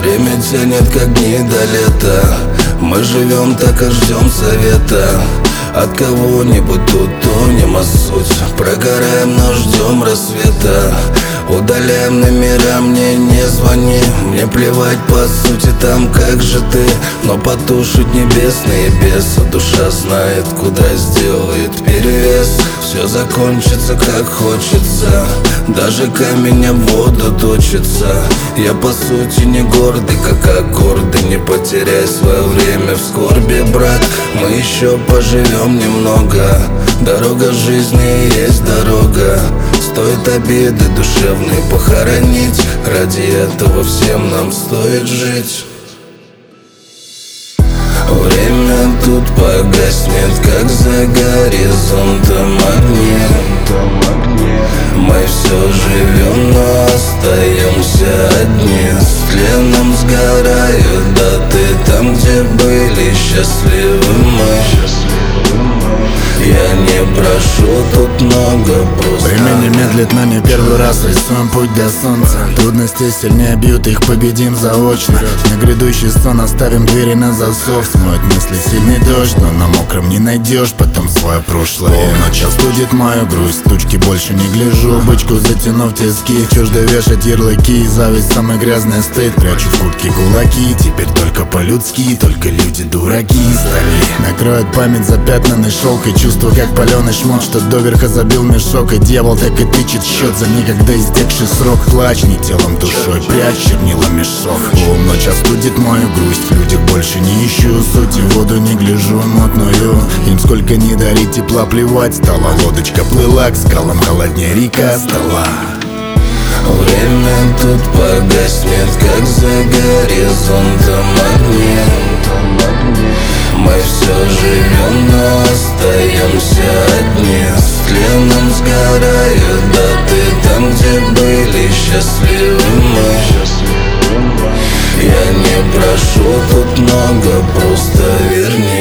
Время тянет как дни до лета. Мы живем так и ждем совета от кого-нибудь, тут тонем, а суть прогораем, но ждем рассвета. Удаляем номера, мне не звони. Мне плевать по сути там, как же ты. Но потушить небесные бесы. Душа знает, куда сделает перевес. Все закончится как хочется. Даже камень об воду точится. Я по сути не гордый, как аккорды. Не потеряй свое время в скорби, брат. Мы еще поживем немного. Дорога жизни есть дорога. Стоит обиды душевные похоронить. Ради этого всем нам стоит жить. Время тут погаснет, как за горизонтом огни. Мы все живем, но остаемся одни. С тленом сгорают даты там, где были счастливы мы. Я не прошу тут много, просто время не медлит нами, первый раз рисуем путь до солнца. Трудности сильнее бьют, их победим заочно. На грядущий сон оставим двери на засов. Смоет мысли сильный дождь, но на мокром не найдешь потом свое прошлое. Полночь остудит мою грусть, тучки больше не гляжу. Бычку затянув тиски, чуждо вешать ярлыки. Зависть самый грязный стыд, прячу в куртке кулаки. Теперь только по-людски, только люди дураки стали. Накроет память запятнанный шелк и чувство, как паленый шмот, что доверха забил мешок. И дьявол так и тычет счет за некогда истекший срок. Плачь не телом, душой, прячь чернила мешок. Полночь остудит мою грусть, в людях больше не ищу сути. В воду не гляжу мутную, им сколько не дарить тепла плевать. Стала лодочка, плыла к скалам, холоднее река стала. Время тут погаснет, как за горизонтом огни. Мы все живем, но остаемся одни. С тленом сгорают даты там, где были счастливы мы. Я не прошу тут много, просто верни.